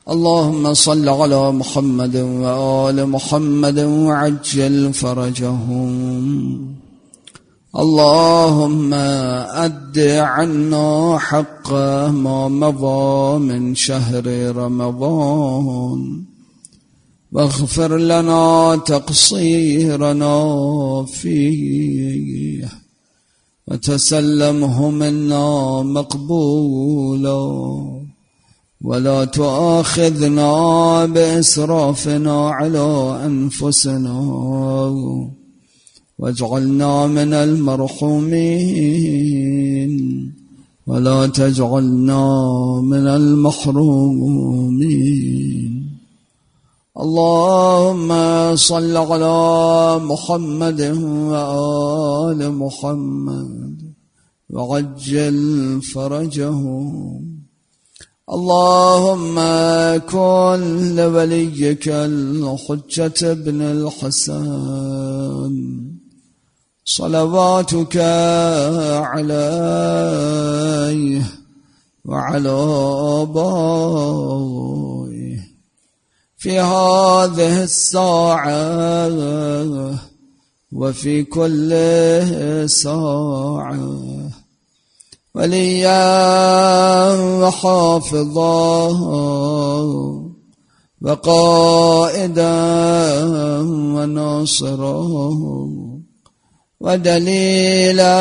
اللهم صل على محمد وآل محمد وعجل فرجهم. اللهم أد عنا حق ما مضى من شهر رمضان، واغفر لنا تقصيرنا فيه، وتسلمه منا مقبولا، ولا تؤاخذنا بإسرافنا على أنفسنا، واجعلنا من المرحومين، ولا تجعلنا من المحرومين. اللهم صل على محمد وآل محمد وعجل فرجهم. اللهم كن لوليك الحجة بن الحسن صلواتك عليه وعلى آبائه في هذه الساعة وفي كل ساعة، وليا وحافظا وقائدا وناصرا ودليلا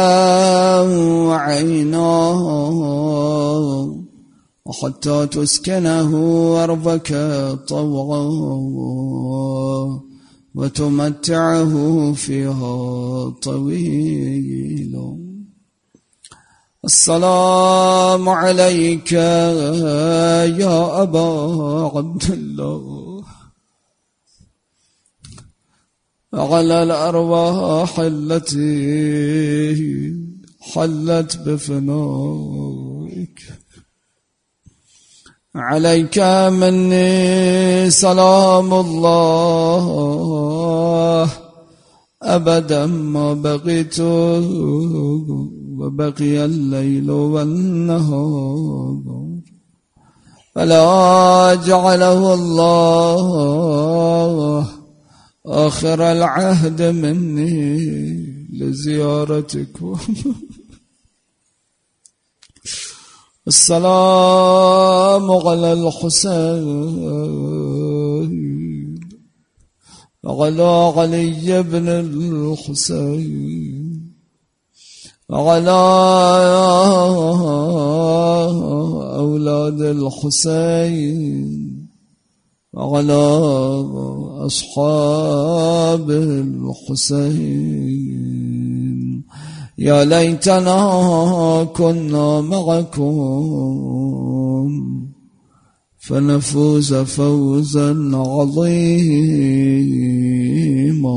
وعينا، وحتى تسكنه أرضك طوعا وتمتعه فيها طويلا. السلام عليك يا أبا عبد الله، وعلى الأرواح التي حلت بفنائك. عليك مني سلام الله أبدا ما بقيت وبقي الليل والنهار، فلا جعله الله آخر العهد مني لزيارتكم. السلام على الحسين وعلى علي بن الحسين وعلى أولاد الحسين وعلى أصحاب الحسين. يا ليتنا كنا معكم فنفوز فوزا عظيما.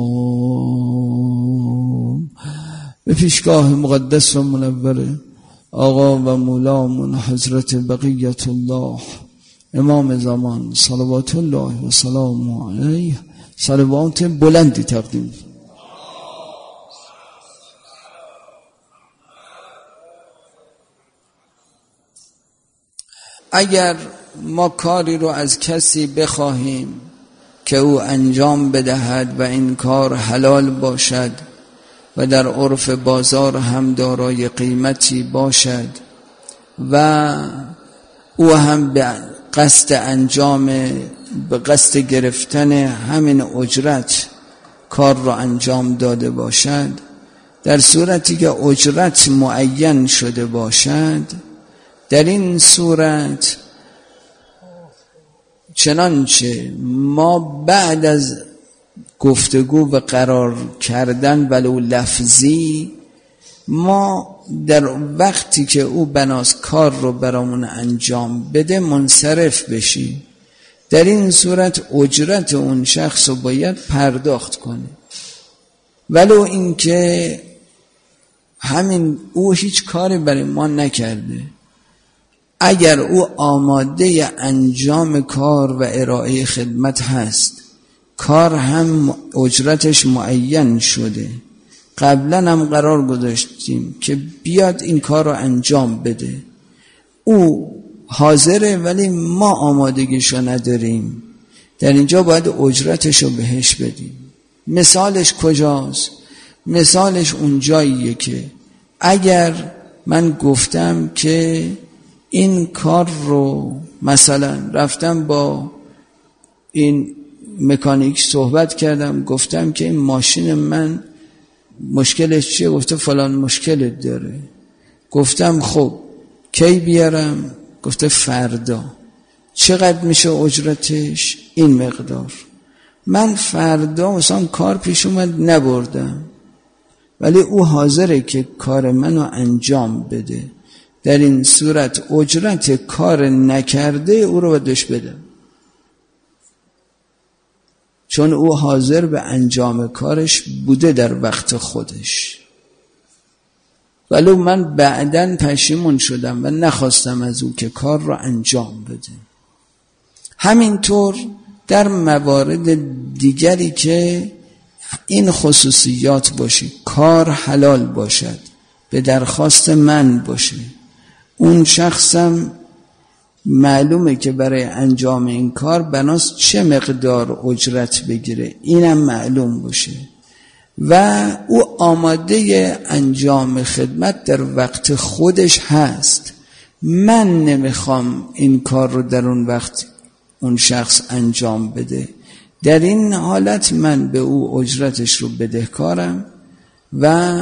به پیشگاه مقدس و منور آقا و مولامون حضرت بقیت الله امام زمان صلوات الله و سلام علیه صلوات بلندی تقدیم. اگر ما کاری رو از کسی بخواهیم که او انجام بدهد و این کار حلال باشد و در عرف بازار هم دارای قیمتی باشد و او هم به قصد گرفتن همین اجرت کار را انجام داده باشد، در صورتی که اجرت معین شده باشد، در این صورت چنانچه ما بعد از گفتگو و قرار کردن ولو لفظی، ما در وقتی که او بناست کار رو برامون انجام بده منصرف بشی، در این صورت اجرت اون شخص رو باید پرداخت کنه، ولو اینکه همین او هیچ کاری برای ما نکرده. اگر او آماده انجام کار و ارائه خدمت هست، کار هم اجرتش معین شده، قبلا هم قرار گذاشتیم که بیاد این کار رو انجام بده، او حاضره ولی ما آمادگیشو نداریم، در اینجا باید اجرتشو بهش بدیم. مثالش کجاست؟ مثالش اون جاییه که اگر من گفتم که این کار رو مثلا رفتم با این مکانیک صحبت کردم، گفتم که این ماشین من مشکلش چیه؟ گفته فلان مشکلت داره. گفتم خب کی بیارم؟ گفته فردا. چقدر میشه اجرتش؟ این مقدار. من فردا مثلا کار پیش اومد نبردم، ولی او حاضره که کار منو انجام بده، در این صورت اجرت کار نکرده او رو بدش بدم، چون او حاضر به انجام کارش بوده در وقت خودش. ولی من بعداً پشیمون شدم و نخواستم از او که کار رو انجام بده. همینطور در موارد دیگری که این خصوصیات باشه، کار حلال باشد، به درخواست من باشه، اون شخصم معلومه که برای انجام این کار بناس چه مقدار اجرت بگیره، اینم معلوم باشه و او آماده انجام خدمت در وقت خودش هست. من نمیخوام این کار رو در اون وقت اون شخص انجام بده، در این حالت من به او اجرتش رو بدهکارم و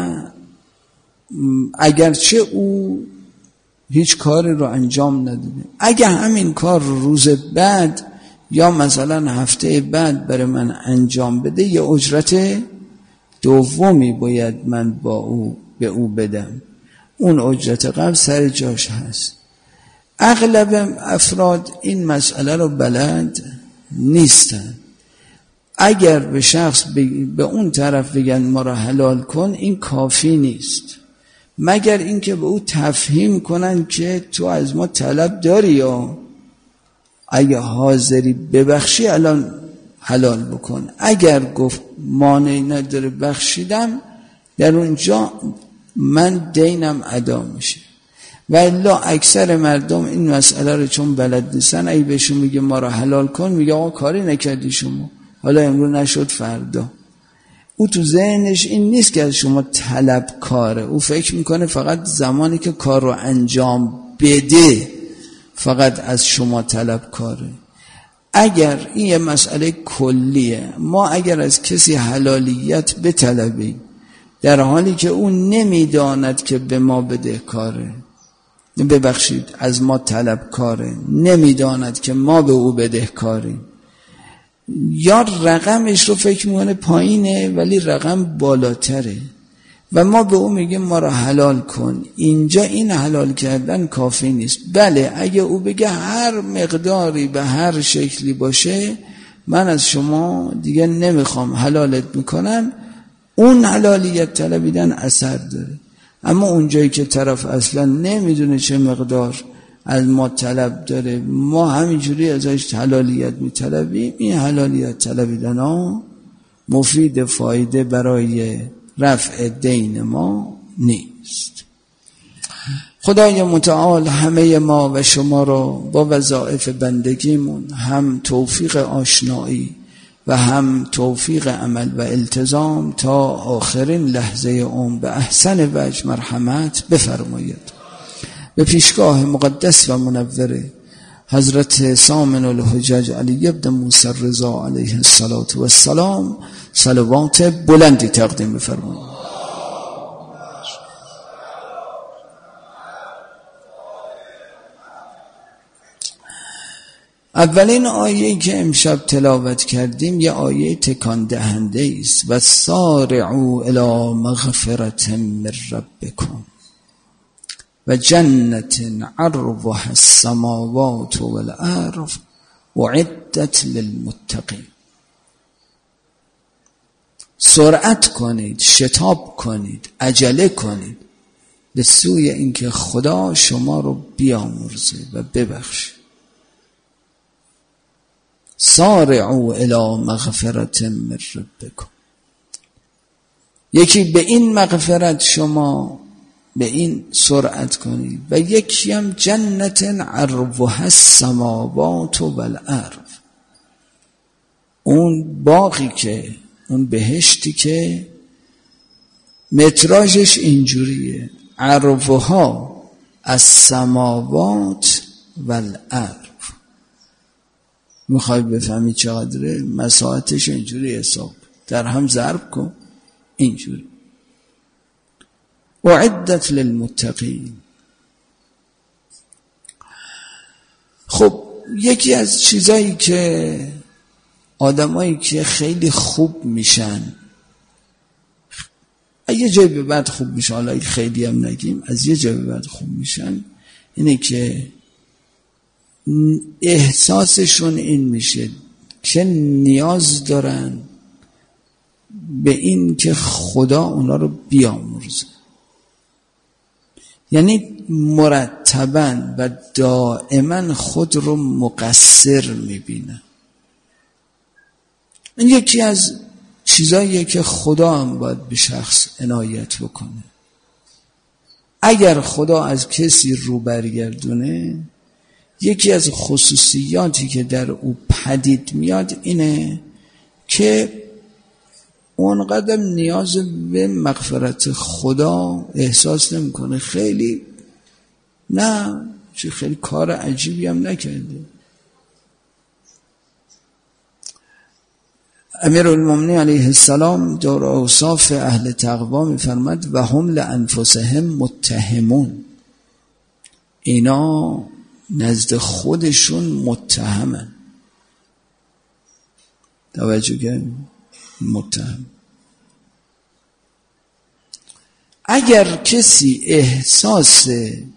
اگرچه او هیچ کاری رو انجام نداده، اگه همین کار روز بعد یا مثلا هفته بعد برای من انجام بده، یه اجرت دومی باید من به او بدم، اون اجرت قبل سر جاش هست. اغلب افراد این مسئله رو بلد نیستن. اگر به شخص به اون طرف بگن ما را حلال کن، این کافی نیست، مگر اینکه به او تفهیم کنن که تو از ما طلب داری یا اگه حاضری ببخشی الان حلال بکن. اگر گفت مانعی نداره بخشیدم، در اونجا من دینم ادا میشه. و الا اکثر مردم این مسئله رو چون بلد نیستن، اگه بهشون میگه ما را حلال کن، میگه آقا کاری نکردی شما، حالا امروز نشد فردا. او تو ذهنش این نیست که از شما طلب کاره، او فکر میکنه فقط زمانی که کار رو انجام بده فقط از شما طلب کاره. اگر این یه مسئله کلیه، ما اگر از کسی حلالیت بطلبیم در حالی که او نمیداند که به ما بدهکاره، ببخشید از ما طلب کاره، نمیداند که ما به او بدهکاریم، یا رقمش رو فکر میکنه پایینه ولی رقم بالاتره و ما به او میگیم ما را حلال کن، اینجا این حلال کردن کافی نیست. بله اگه او بگه هر مقداری به هر شکلی باشه من از شما دیگه نمیخوام حلالت میکنم، اون حلالیت طلبیدن اثر داره. اما اونجایی که طرف اصلا نمیدونه چه مقدار از ما طلب داره، ما همینجوری ازش حلالیت میطلبیم، این حلالیت طلبیدن ها مفید فایده برای رفع دین ما نیست. خدای متعال همه ما و شما را با وظایف بندگیمون هم توفیق آشنایی و هم توفیق عمل و التزام تا آخرین لحظه عمر به احسن وجه مرحمت بفرماید. به پیشگاه مقدس و منور حضرت سامن الحجج علی ابن موسی الرضا علیه السلام صلوات بلندی تقدیم بفرمایید. اولین آیه‌ای که امشب تلاوت کردیم یه آیه تکان دهنده است: و سارعوا الی مغفرة من ربکم و جنت عرضها السماوات والارض اعدت للمتقین. سرعت کنید، شتاب کنید، عجله کنید به سوی اینکه خدا شما رو بیامرزه و ببخشه. سارعوا الی مغفرة من ربکم. یکی به این مغفرت شما به این سرعت کنید. و یکی هم جنت عرضها السماوات والارض، اون باغی که، اون بهشتی که متراژش اینجوریه، عرضها السماوات والارض. میخوای بفهمی چقدره؟ مساحتش اینجوری حساب در هم ضرب کن، اینجوری. اعدت للمتقین. خب یکی از چیزایی که آدمایی که خیلی خوب میشن، یه جای به بعد خوب میشن، حالا خیلی هم نگیم، از یه جای به بعد خوب میشن، اینه که احساسشون این میشه که نیاز دارن به این که خدا اونا رو بیامرزه. یعنی مرتباً و دائما خود رو مقصر میبینن. این یکی از چیزاییه که خدا هم باید به شخص عنایت بکنه. اگر خدا از کسی رو برگردونه، یکی از خصوصیاتی که در او پدید میاد اینه که اونقدر نیاز به مغفرت خدا احساس نمیکنه. خیلی نه، چه خیلی کار عجیبی هم نکرده. امیرالمومنین علیه السلام در اوصاف اهل تقوا میفرماد و هم لانفسهم متهمون، اینا نزد خودشون متهمن. توجه کردید؟ متهم. اگر کسی احساس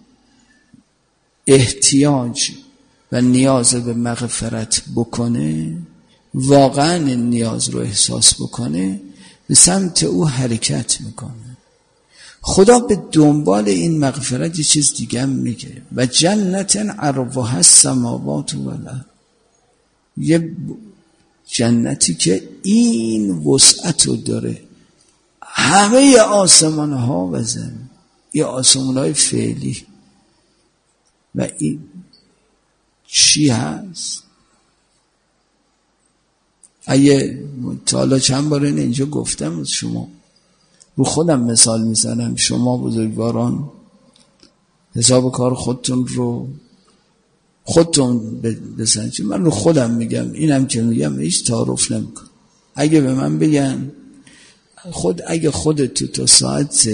احتیاج و نیاز به مغفرت بکنه، واقعا این نیاز رو احساس بکنه، به سمت او حرکت میکنه. خدا به دنبال این مغفرت یه چیز دیگه هم میگه، و جنت عرضها السماوات والارض، یه جنتی که این وسعت رو داره، همه آسمان ها و زمین، یه آسمان های فعلی. و این چی هست؟ اگه تا حالا چند بار اینجا گفتم، شما رو خودم مثال میزنم، شما بزرگواران حساب کار خودتون رو خودتون بسنجید. من رو خودم میگم، اینم که میگم هیچ تعارف نمیکنم. اگه به من بگن اگه خودتو تا ساعت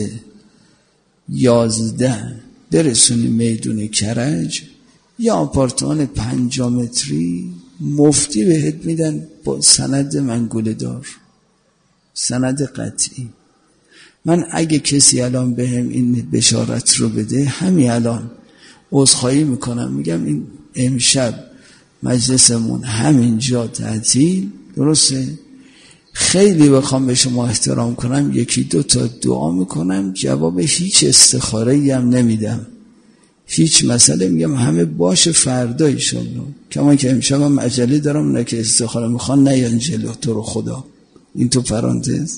11 برسونی میدون کرج، یا آپارتمان 5 متری مفتی بهت میدن با سند منگوله دار، سند قطعی. من اگه کسی الان بهم این بشارت رو بده، همین الان عذرخواهی میکنم، میگم این امشب مجلسمون همینجا تعطیل، درسته؟ خیلی بخوام به شما احترام کنم، 1-2 تا دعا میکنم، جواب هیچ استخاره‌ای هم نمیدم، هیچ مسئله، میگم همه باشه فردا ایشالله. کما که امشب هم عجله دارم، نه که استخاره میخوان نیان جلو، تو رو خدا. این تو پرانتز.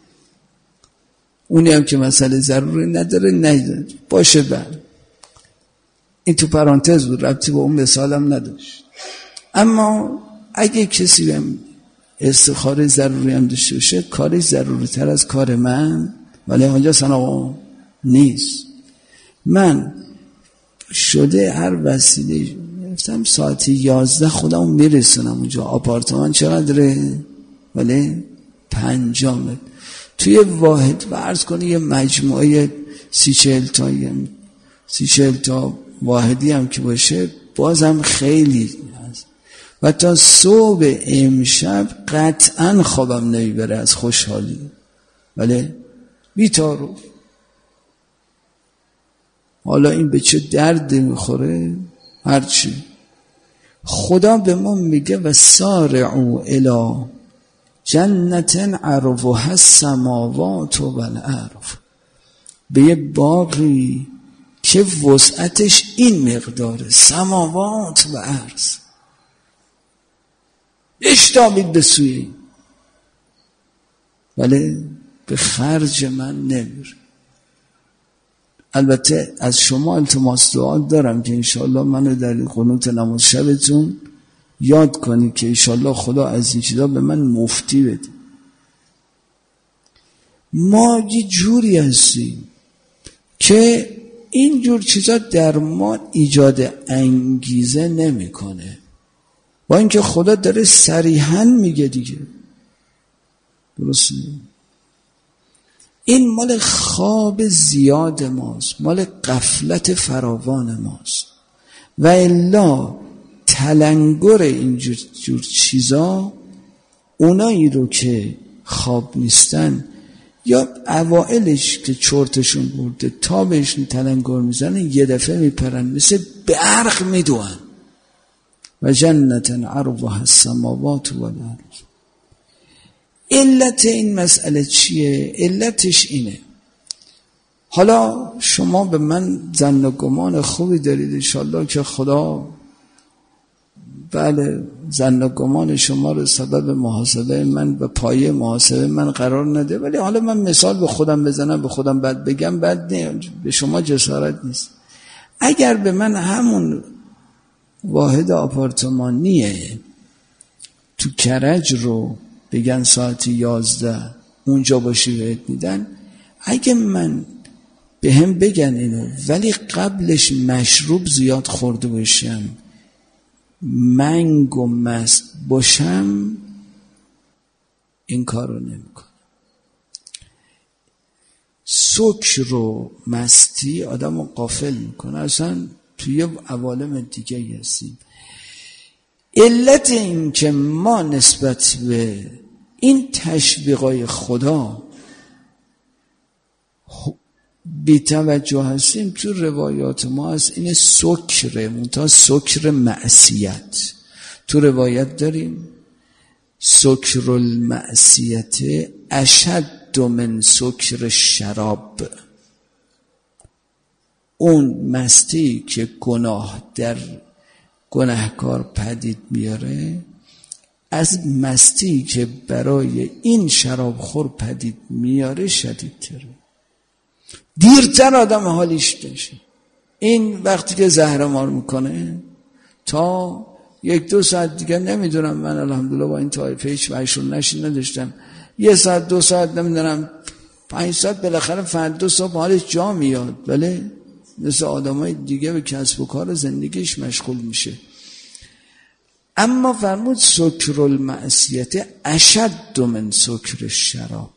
اونی هم که مسئله ضروری نداره نه باشه، بعد این تو پرانتز بود، ربطی با اون مثالم نداشت. اما اگه کسی هم استخاره ضروری هم داشته باشه، کارش ضروری تر از کار من، ولی آنجا سنا نیست. من شده هر وسیله گفتم ساعت 11 خودمو میرسونم اونجا. آپارتمان چقدره؟ ولی 5 متر. توی واحد فرض کنی یه مجموعه 30-40 تا واحدی هم که باشه، بازم خیلی هست. و تا صبح امشب قطعا خوابم نمیبره از خوشحالی، ولی بی‌تعارف. حالا این به چه درد میخوره؟ هرچی. خدا به ما میگه و سارعوا الی جنت عرضها السماوات والارض، به یه باغی که وسعتش این مقداره، سماوات و ارض. اشتابید به سوی این، ولی به خرج من نمیره. البته از شما التماس دعا دارم که انشاءالله منو در قنوت نماز شبتون یاد کنید که انشاءالله خدا از این چیزا به من مفتی بده. ما یه جوری هستیم که این جور چیزا در ما ایجاد انگیزه نمیکنه، با اینکه خدا داره صریحاً میگه دیگه. درسته؟ این مال خواب زیاد ماست، مال غفلت فراوان ماست، و الا تلنگر این جور چیزا اونایی رو که خواب نیستن یا اوائلش که چرتشون برده تا بهشون تلنگر میزنن یه دفعه میپرن مثل برق میدوئن. و جنت عرضها السماوات والارض. علت این مسئله چیه؟ علتش اینه، حالا شما به من ظن و گمان خوبی دارید انشالله که خدا بله ظن و گمان شما رو سبب محاسبه من و پایه محاسبه من قرار نده، ولی حالا من مثال به خودم بزنم، به خودم بد بگم بد نه، به شما جسارت نیست. اگر به من همون واحد آپارتمانیه تو کرج رو بگن ساعت 11 اونجا باشی بهت میدن، اگه من به هم بگن اینو ولی قبلش مشروب زیاد خورده باشم، منگ و مست باشم، این کار رو نمی کنم. سکر و مستی آدم رو غافل میکنه، اصلا توی عوالم دیگه هستیم. علت این که ما نسبت به این تشویقای خدا بی توجه هستیم، تو روایات ما هست این سکره، منتها سکر معصیت. تو روایت داریم سکر المعصیت اشد من سکر شراب. اون مستی که گناه در گناهکار پدید میاره از مستی که برای این شرابخور پدید میاره شدیدتره، دیرتر آدم حالیش بشه. این وقتی که زهرمار میکنه تا 1-2 ساعت دیگه نمیدونم، من الحمدلله با این طایفه هیچ وحشون نشین نداشتم، 1 ساعت 2 ساعت نمیدونم 5 ساعت بالاخره فردا صبح حالش جا میاد، بله مثل آدمای دیگه به کسب و کار زندگیش مشغول میشه. اما فرمود سکر المعصیت اشد من سکر شراب.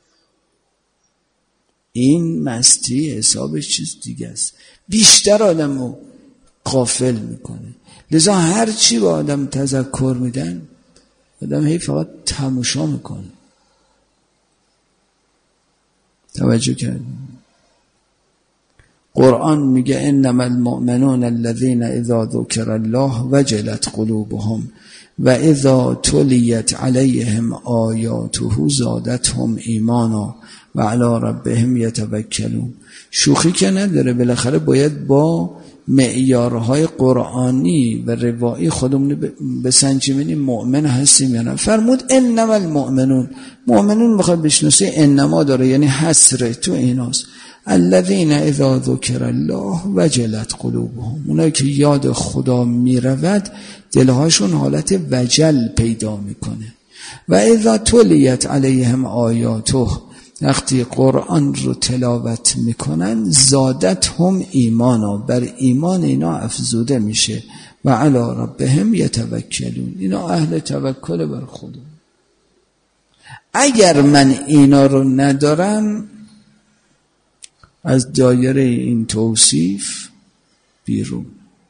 این مستی حسابش چیز دیگه است، بیشتر آدم رو غافل میکنه. لذا هر چی با آدم تذکر میدن آدم هی فقط تماشا میکنه. توجه کردیم؟ قرآن میگه انما المؤمنون الذين اذا ذکر الله وجلت قلوبهم و اذا تلیت علیهم آیاته زادتهم ایمانا و علی ربهم یتوکلون. شوخی که نداره، بالاخره باید با معیارهای قرآنی و روایی خودمون بسنجیم مؤمن هستیم یا نه. فرمود انما المؤمنون، مؤمنون میخواد بشناسی انما داره یعنی حصر تو ایناست. الذین اذا ذکر الله وجلت قلوبهم، اونایی که یاد خدا میرود دلهاشون حالت وجل پیدا میکنه. و اذا تلیت علیهم آیاته، وقتی قرآن رو تلاوت میکنن زادتهم ایمانا، بر ایمان اینا افزوده میشه. و علی ربهم یتوکلون، اینا اهل توکل بر خدا. اگر من اینا رو ندارم از دایره این توصیف بیرون.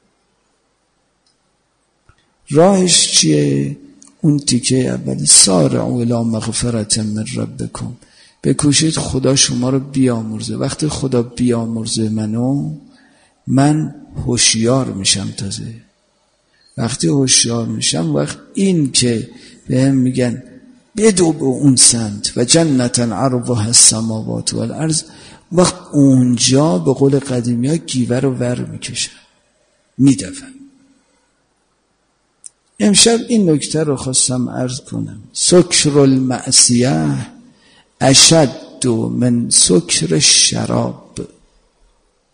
راهش چیه؟ اون تیکه اول سارعوا الی مغفرة من ربکم، بکوشید خدا شما رو بیامرزه. وقتی خدا بیامرزه منو، من هوشیار میشم. تازه وقتی هوشیار میشم، وقت این که بهم میگن بدو به اون سمت و جنت عرضها السماوات والارض، وقت اونجا به قول قدیمی ها گیوه رو ور میکشن، میدفن. امشب این نکته رو خواستم عرض کنم. سکر المعصیه اشد من سکر شراب.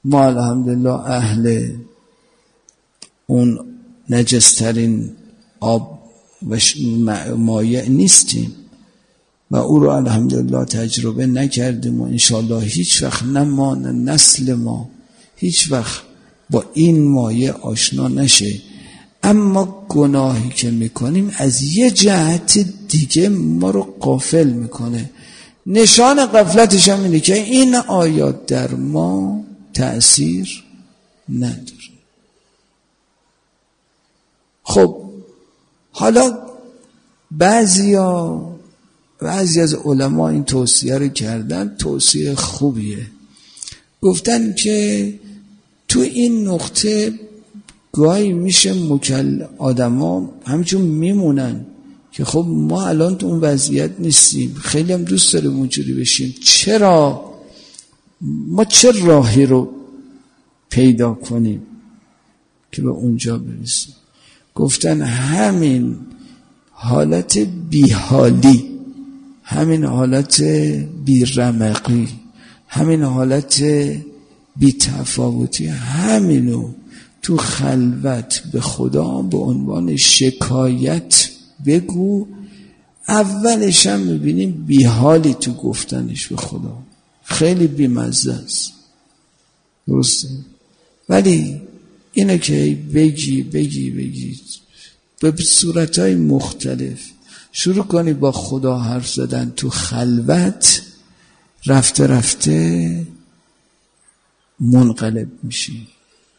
ما الحمدلله اهل اون نجسترین آب و مایع نیستیم و او رو الحمدلله تجربه نکردیم و انشاءالله هیچ وقت نه ما نه نسل ما هیچ وقت با این مایع آشنا نشه. اما گناهی که میکنیم از یه جهت دیگه ما رو غافل میکنه. نشان غفلتش هم اینه که این آیات در ما تأثیر نداره. خب حالا بعضی از علما این توصیه رو کردن، توصیه خوبیه. گفتن که تو این نقطه گاهی میشه آدما همچون میمونن که خب ما الان تو اون وضعیت نیستیم، خیلی هم دوست داریم اونجوری بشیم، ما چه راهی رو پیدا کنیم که به اونجا برسیم؟ گفتن همین حالت بیحالی، همین حالت بیرمقی، همین حالت بی‌تفاوتی، همینو تو خلوت به خدا به عنوان شکایت بگو. اولش هم میبینیم بیحالی تو گفتنش به خدا، خیلی بیمزه است، درسته؟ ولی اینو که بگی به صورتهای مختلف شروع کنی با خدا حرف زدن تو خلوت، رفته رفته منقلب میشی.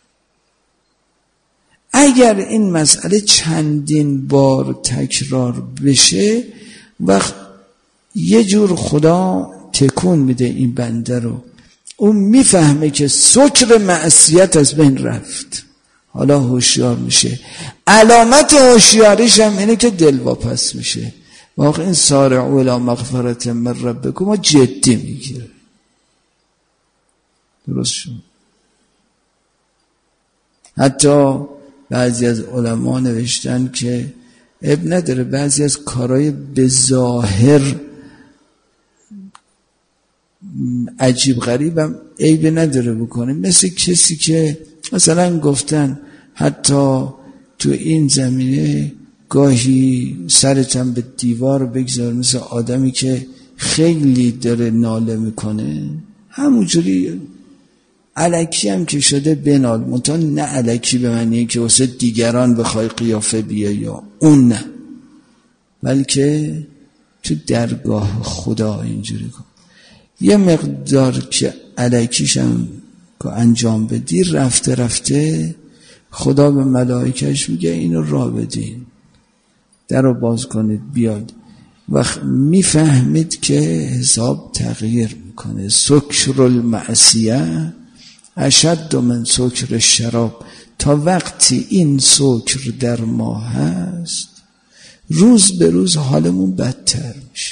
اگر این مسئله چندین بار تکرار بشه، وقت یه جور خدا تکون میده این بنده رو، اون میفهمه که سکر معصیت از بین رفت، حالا هوشیار میشه. علامت هوشیاریش هم اینه که دل واپس میشه. واقعا این سارعوا الی مغفرة من ربکم ما جدی میگیره. درست شد. حتی بعضی از علما نوشتن که اب نداره بعضی از کارهای به ظاهر عجیب غریبم عیب نداره بکنه، مثل کسی که مثلا گفتن حتی تو این زمینه گاهی سرتم به دیوار بگذار، مثل آدمی که خیلی داره ناله میکنه، همونجوری الکی هم که شده بنال، منتها نه الکی به معنی که واسه دیگران بخوای قیافه بیا یا اون، نه، بلکه تو درگاه خدا اینجوری کن. یه مقدار که الکیش هم که انجام بدی، رفته رفته خدا به ملائکش میگه اینو راه بدین، در رو باز کنید بیاد. وقت میفهمید که حساب تغییر میکنه. سکر المعصیه اشد من سکر الشراب. تا وقتی این سکر در ما هست، روز به روز حالمون بدتر میشه،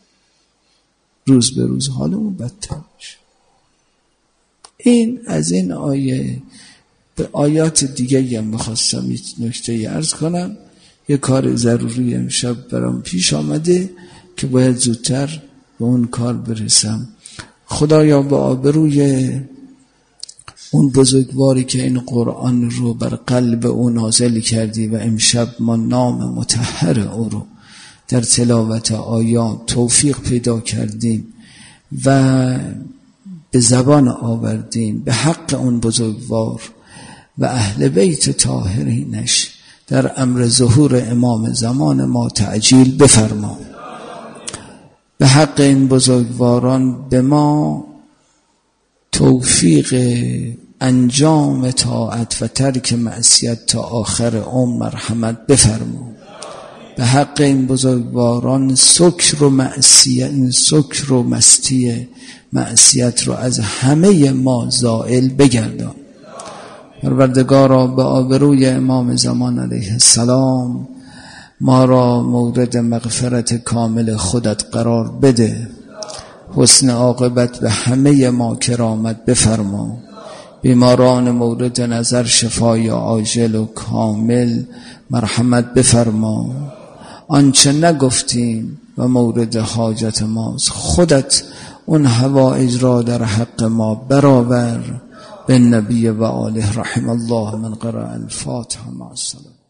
روز به روز حالمون بدتر میشه. این از این آیه. به آیات دیگه هم میخواستم یک نکته عرض کنم. یه کار ضروری امشب برام پیش آمده که باید زودتر به اون کار برسم. خدایا به آبروی اون بزرگواری که این قرآن رو بر قلب او نازل کردی و امشب ما نام مطهر او رو در تلاوت آیات توفیق پیدا کردیم و به زبان آوردیم، به حق اون بزرگوار و اهل بیت طاهرینش در امر ظهور امام زمان ما تعجیل بفرما. به حق این بزرگواران به ما توفیق انجام طاعت و ترک معصیت تا آخر عمر مرحمت بفرما. به حق این بزرگواران سکر و مستی معصیت رو از همه ما زائل بگردان. پروردگارا به آبروی امام زمان علیه السلام ما را مورد مغفرت کامل خودت قرار بده. حسن عاقبت به همه ما کرامت بفرما. بیماران مورد نظر شفای عاجل و کامل مرحمت بفرما. آنچه نگفتیم و مورد حاجت ماست، خودت اون حوائج را در حق ما برآور بالنبی و آله رحم الله من قرأ الفاتحه مع السلام.